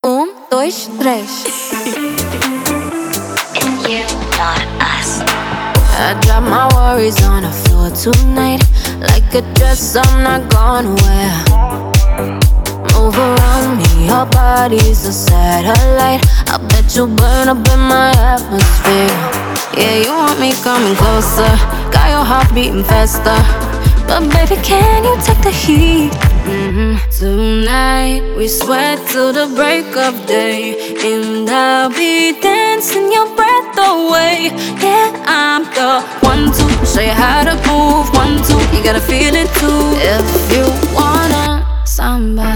Dois, três. It's you, not us. I drop my worries on the floor tonight, like a dress I'm not gonna wear. Move around me, your body's a satellite. I bet you burn up in my atmosphere. Yeah, you want me coming closer, got your heart beating faster. But baby, can you take the heat? Tonight we sweat till the break of day, and I'll be dancing your breath away. Yeah, I'm the one to show you how to move. 1, 2, you gotta feel it too. If you wanna samba.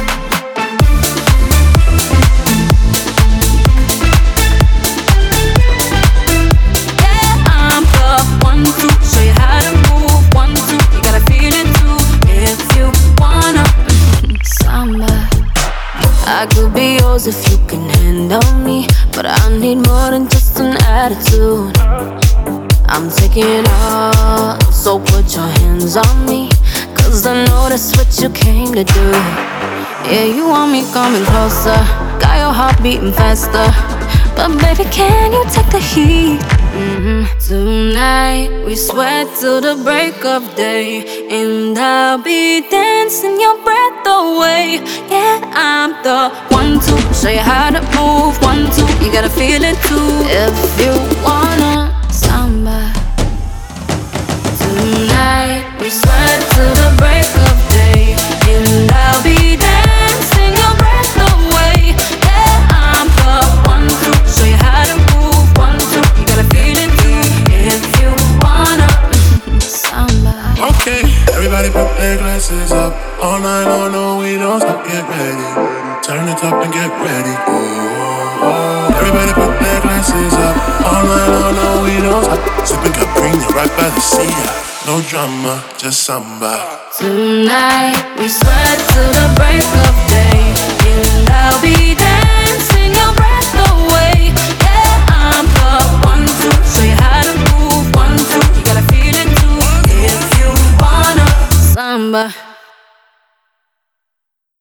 I could be yours if you can handle me, but I need more than just an attitude. I'm taking it all, so put your hands on me, 'cause I know that's what you came to do. Yeah, you want me coming closer, got your heart beating faster. But baby, can you take the heat? Tonight we sweat till the break of day, and I'll be dancing your breath away. Yeah, I'm the one to show you how to move. 1, 2, you gotta feel it too. If you wanna samba. Tonight we sweat till the break of day, and I'll be dancing your breath away. Yeah, I'm the one to show you how to move. 1, 2, you gotta feel it too. If you wanna samba. Okay, everybody put their glasses up. All night long, no, we don't stop. Get ready, turn it up and get ready. Oh. Everybody put their glasses up. All night long, no, we don't stop. Sipping Capri right by the sea. No drama, just samba. Tonight we sweat till the break of day, and I'll be dancing your breath away. Yeah, I'm the one to show you how to move. 1, 2, you gotta feel it too. If you wanna samba.